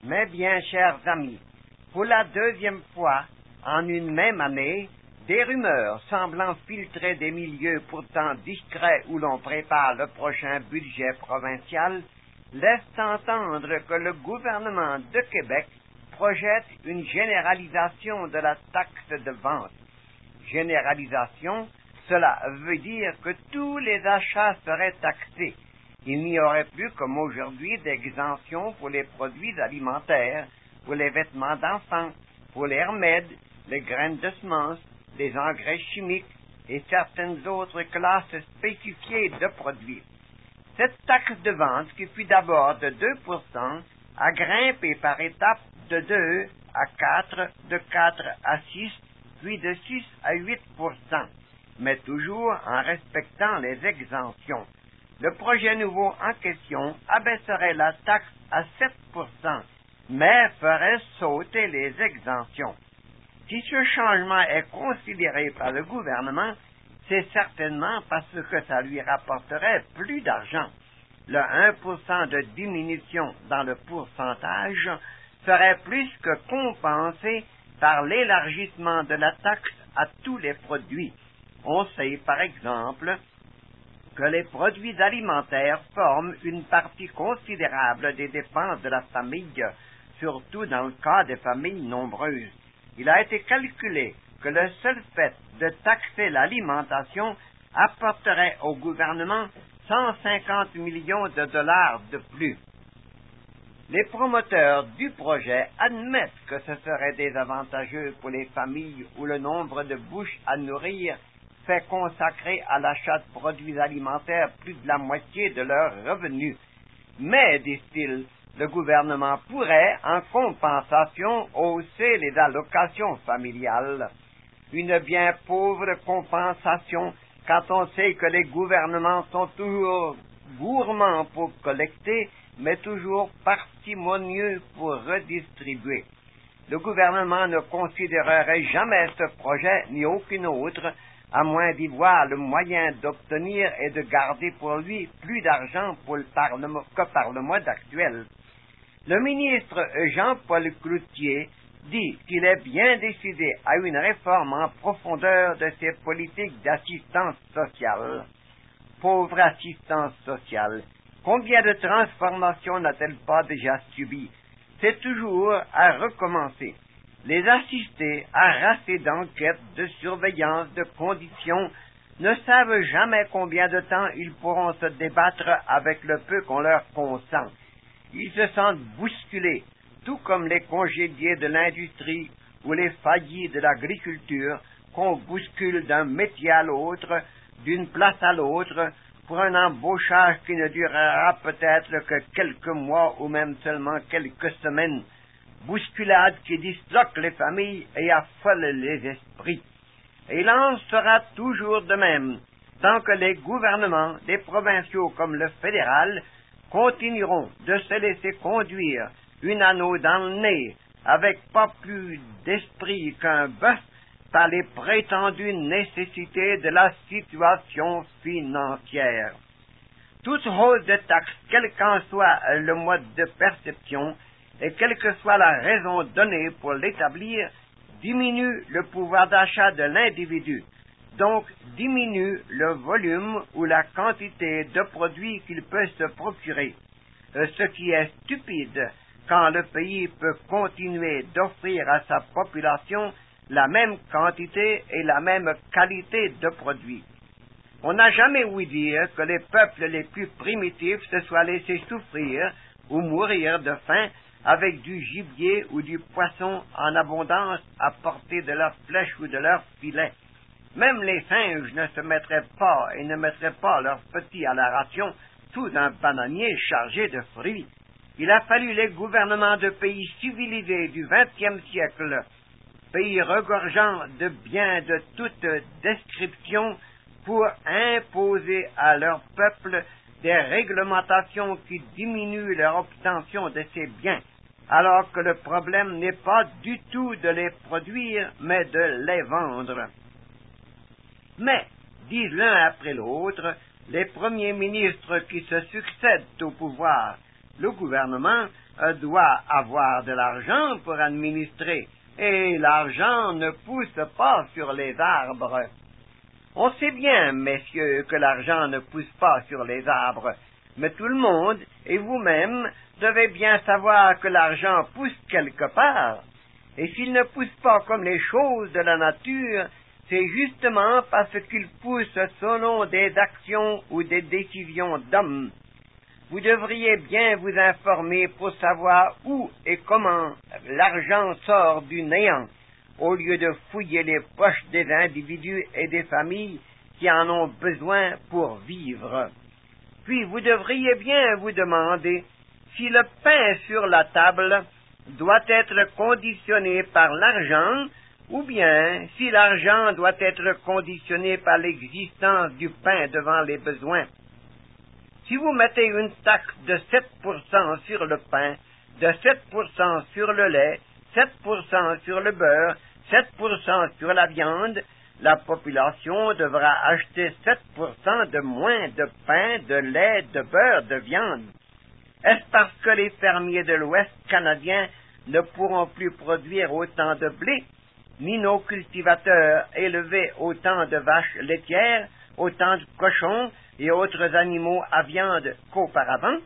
Mais bien, chers amis, pour la deuxième fois, en une même année, des rumeurs semblant filtrer des milieux pourtant discrets où l'on prépare le prochain budget provincial laissent entendre que le gouvernement de Québec projette une généralisation de la taxe de vente. Généralisation, cela veut dire que tous les achats seraient taxés. Il n'y aurait plus comme aujourd'hui d'exemption pour les produits alimentaires, pour les vêtements d'enfants, pour les remèdes, les graines de semences, les engrais chimiques et certaines autres classes spécifiées de produits. Cette taxe de vente, qui fut d'abord de 2%, a grimpé par étapes de 2 à 4, de 4 à 6, puis de 6 à 8%, mais toujours en respectant les exemptions. Le projet nouveau en question abaisserait la taxe à 7%, mais ferait sauter les exemptions. Si ce changement est considéré par le gouvernement, c'est certainement parce que ça lui rapporterait plus d'argent. Le 1% de diminution dans le pourcentage serait plus que compensé par l'élargissement de la taxe à tous les produits. On sait, par exemple, que les produits alimentaires forment une partie considérable des dépenses de la famille, surtout dans le cas des familles nombreuses. Il a été calculé que le seul fait de taxer l'alimentation apporterait au gouvernement 150 millions de dollars de plus. Les promoteurs du projet admettent que ce serait désavantageux pour les familles où le nombre de bouches à nourrir fait consacrer à l'achat de produits alimentaires plus de la moitié de leurs revenus. Mais, disent-ils, le gouvernement pourrait, en compensation, hausser les allocations familiales. Une bien pauvre compensation quand on sait que les gouvernements sont toujours gourmands pour collecter, mais toujours parcimonieux pour redistribuer. Le gouvernement ne considérerait jamais ce projet, ni aucun autre, à moins d'y voir le moyen d'obtenir et de garder pour lui plus d'argent que par le mode actuel. Le ministre Jean-Paul Cloutier dit qu'il est bien décidé à une réforme en profondeur de ses politiques d'assistance sociale. Pauvre assistance sociale, combien de transformations n'a-t-elle pas déjà subies? C'est toujours à recommencer. Les assistés, harassés d'enquêtes, de surveillance, de conditions, ne savent jamais combien de temps ils pourront se débattre avec le peu qu'on leur consent. Ils se sentent bousculés, tout comme les congédiés de l'industrie ou les faillis de l'agriculture, qu'on bouscule d'un métier à l'autre, d'une place à l'autre, pour un embauchage qui ne durera peut-être que quelques mois ou même seulement quelques semaines. Bousculade qui disloque les familles et affole les esprits. Et il en sera toujours de même, tant que les gouvernements, des provinciaux comme le fédéral, continueront de se laisser conduire une anneau dans le nez, avec pas plus d'esprit qu'un bœuf, par les prétendues nécessités de la situation financière. Toute hausse de taxes, quel qu'en soit le mode de perception, et quelle que soit la raison donnée pour l'établir, diminue le pouvoir d'achat de l'individu, donc diminue le volume ou la quantité de produits qu'il peut se procurer, ce qui est stupide quand le pays peut continuer d'offrir à sa population la même quantité et la même qualité de produits. On n'a jamais ouï dire que les peuples les plus primitifs se soient laissés souffrir ou mourir de faim avec du gibier ou du poisson en abondance à portée de leurs flèches ou de leurs filets. Même les singes ne se mettraient pas et ne mettraient pas leurs petits à la ration sous un bananier chargé de fruits. Il a fallu les gouvernements de pays civilisés du XXe siècle, pays regorgeant de biens de toute description, pour imposer à leur peuple des réglementations qui diminuent leur obtention de ces biens, alors que le problème n'est pas du tout de les produire, mais de les vendre. Mais, disent l'un après l'autre, les premiers ministres qui se succèdent au pouvoir, le gouvernement, doit avoir de l'argent pour administrer, et l'argent ne pousse pas sur les arbres. On sait bien, messieurs, que l'argent ne pousse pas sur les arbres, mais tout le monde, et vous-même, devez bien savoir que l'argent pousse quelque part. Et s'il ne pousse pas comme les choses de la nature, c'est justement parce qu'il pousse selon des actions ou des décisions d'hommes. Vous devriez bien vous informer pour savoir où et comment l'argent sort du néant, au lieu de fouiller les poches des individus et des familles qui en ont besoin pour vivre. Puis vous devriez bien vous demander si le pain sur la table doit être conditionné par l'argent, ou bien si l'argent doit être conditionné par l'existence du pain devant les besoins. Si vous mettez une taxe de 7% sur le pain, de 7% sur le lait, 7% sur le beurre, 7% sur la viande, la population devra acheter 7% de moins de pain, de lait, de beurre, de viande. Est-ce parce que les fermiers de l'Ouest canadien ne pourront plus produire autant de blé, ni nos cultivateurs élever autant de vaches laitières, autant de cochons et autres animaux à viande qu'auparavant?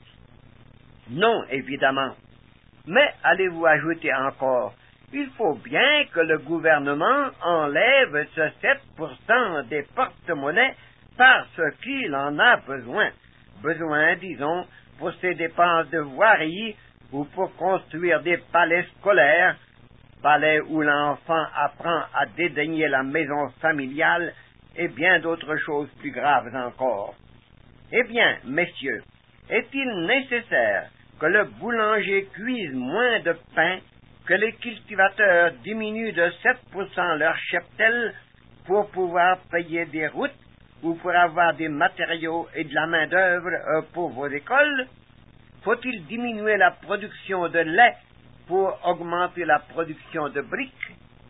Non, évidemment. Mais allez-vous ajouter encore, il faut bien que le gouvernement enlève ce 7% des porte-monnaies parce qu'il en a besoin. Besoin, disons, pour ses dépenses de voirie ou pour construire des palais scolaires, palais où l'enfant apprend à dédaigner la maison familiale et bien d'autres choses plus graves encore. Eh bien, messieurs, est-il nécessaire que le boulanger cuise moins de pain, que les cultivateurs diminuent de 7% leur cheptel pour pouvoir payer des routes ou pour avoir des matériaux et de la main-d'œuvre pour vos écoles? Faut-il diminuer la production de lait pour augmenter la production de briques?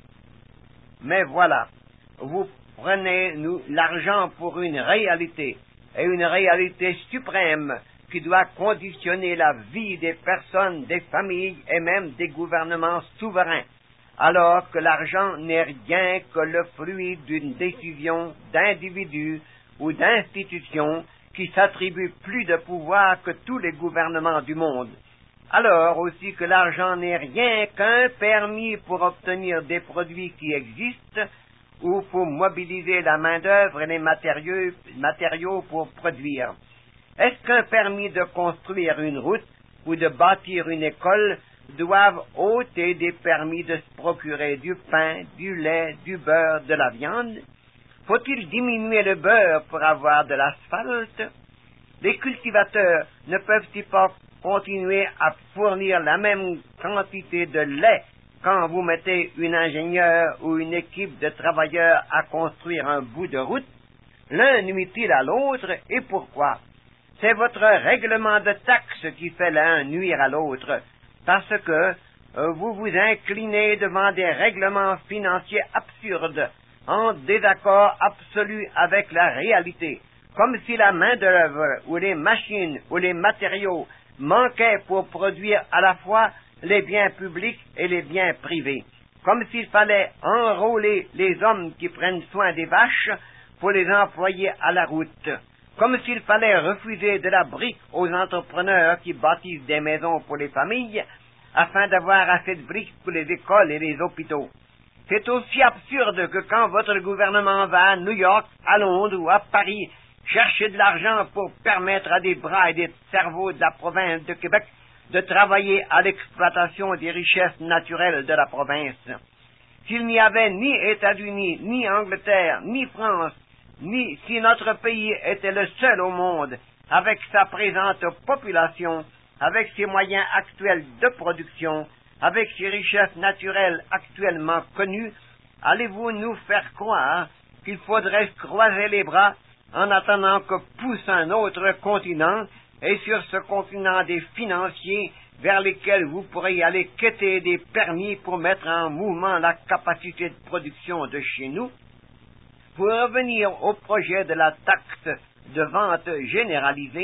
Mais voilà, vous prenez l'argent pour une réalité, et une réalité suprême qui doit conditionner la vie des personnes, des familles et même des gouvernements souverains, alors que l'argent n'est rien que le fruit d'une décision d'individus ou d'institutions qui s'attribuent plus de pouvoir que tous les gouvernements du monde. Alors aussi que l'argent n'est rien qu'un permis pour obtenir des produits qui existent ou pour mobiliser la main-d'œuvre et les matériaux pour produire. Est-ce qu'un permis de construire une route ou de bâtir une école doivent ôter des permis de se procurer du pain, du lait, du beurre, de la viande? Faut-il diminuer le beurre pour avoir de l'asphalte? Les cultivateurs ne peuvent-ils pas continuer à fournir la même quantité de lait quand vous mettez un ingénieur ou une équipe de travailleurs à construire un bout de route? L'un nuit-il à l'autre, et pourquoi? C'est votre règlement de taxe qui fait l'un nuire à l'autre, parce que vous vous inclinez devant des règlements financiers absurdes, en désaccord absolu avec la réalité, comme si la main-d'œuvre ou les machines ou les matériaux manquaient pour produire à la fois les biens publics et les biens privés, comme s'il fallait enrôler les hommes qui prennent soin des vaches pour les employer à la route, comme s'il fallait refuser de la brique aux entrepreneurs qui bâtissent des maisons pour les familles, afin d'avoir assez de briques pour les écoles et les hôpitaux. C'est aussi absurde que quand votre gouvernement va à New York, à Londres ou à Paris chercher de l'argent pour permettre à des bras et des cerveaux de la province de Québec de travailler à l'exploitation des richesses naturelles de la province. S'il n'y avait ni États-Unis, ni Angleterre, ni France, ni si notre pays était le seul au monde, avec sa présente population, avec ses moyens actuels de production, avec ses richesses naturelles actuellement connues, allez-vous nous faire croire qu'il faudrait croiser les bras en attendant que pousse un autre continent, et sur ce continent des financiers vers lesquels vous pourriez aller quêter des permis pour mettre en mouvement la capacité de production de chez nous? Pour revenir au projet de la taxe de vente généralisée,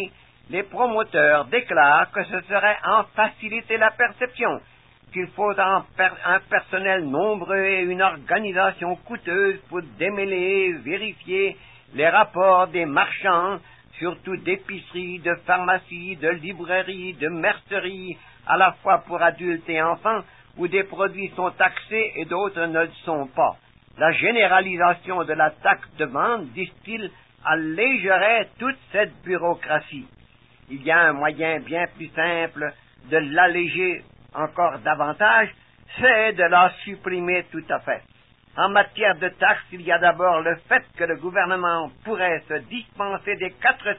les promoteurs déclarent que ce serait en faciliter la perception, qu'il faut un personnel nombreux et une organisation coûteuse pour démêler et vérifier les rapports des marchands, surtout d'épiceries, de pharmacies, de librairies, de merceries, à la fois pour adultes et enfants, où des produits sont taxés et d'autres ne le sont pas. La généralisation de la taxe de vente, disent-ils, allégerait toute cette bureaucratie. Il y a un moyen bien plus simple de l'alléger encore davantage, c'est de la supprimer tout à fait. En matière de taxes, il y a d'abord le fait que le gouvernement pourrait se dispenser des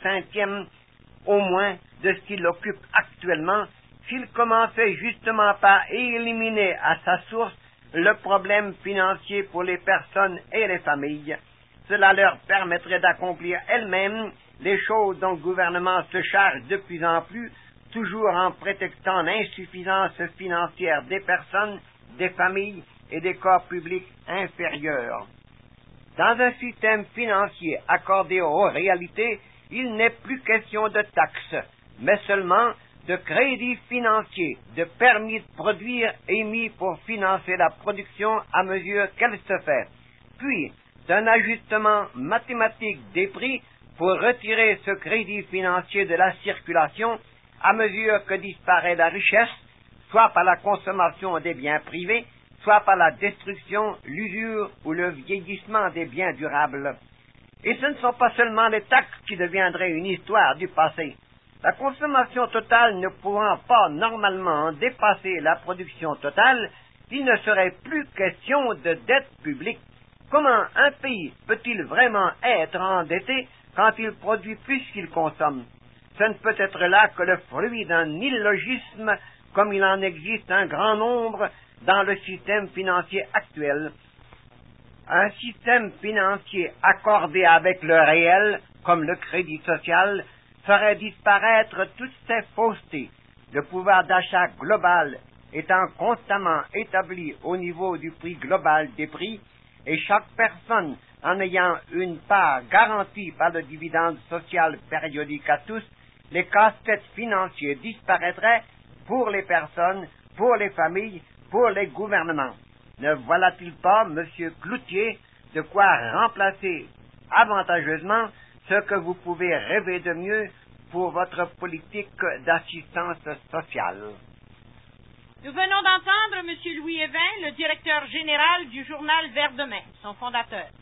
4/5 au moins de ce qu'il occupe actuellement s'il commençait justement par éliminer à sa source le problème financier pour les personnes et les familles. Cela leur permettrait d'accomplir elles-mêmes les choses dont le gouvernement se charge de plus en plus, toujours en prétextant l'insuffisance financière des personnes, des familles et des corps publics inférieurs. Dans un système financier accordé aux réalités, il n'est plus question de taxes, mais seulement de crédits financiers, de permis de produire émis pour financer la production à mesure qu'elle se fait, puis d'un ajustement mathématique des prix pour retirer ce crédit financier de la circulation à mesure que disparaît la richesse, soit par la consommation des biens privés, soit par la destruction, l'usure ou le vieillissement des biens durables. Et ce ne sont pas seulement les taxes qui deviendraient une histoire du passé. La consommation totale ne pouvant pas normalement dépasser la production totale, il ne serait plus question de dette publique. Comment un pays peut-il vraiment être endetté quand il produit plus qu'il consomme? Ce ne peut être là que le fruit d'un illogisme, comme il en existe un grand nombre dans le système financier actuel. Un système financier accordé avec le réel, comme le crédit social, ferait disparaître toutes ces faussetés. Le pouvoir d'achat global étant constamment établi au niveau du prix global des prix, et chaque personne en ayant une part garantie par le dividende social périodique à tous, les casse-têtes financiers disparaîtraient pour les personnes, pour les familles, pour les gouvernements. Ne voilà-t-il pas, Monsieur Cloutier, de quoi remplacer avantageusement ce que vous pouvez rêver de mieux pour votre politique d'assistance sociale? Nous venons d'entendre M. Louis Évin, le directeur général du journal Ver-Demain, son fondateur.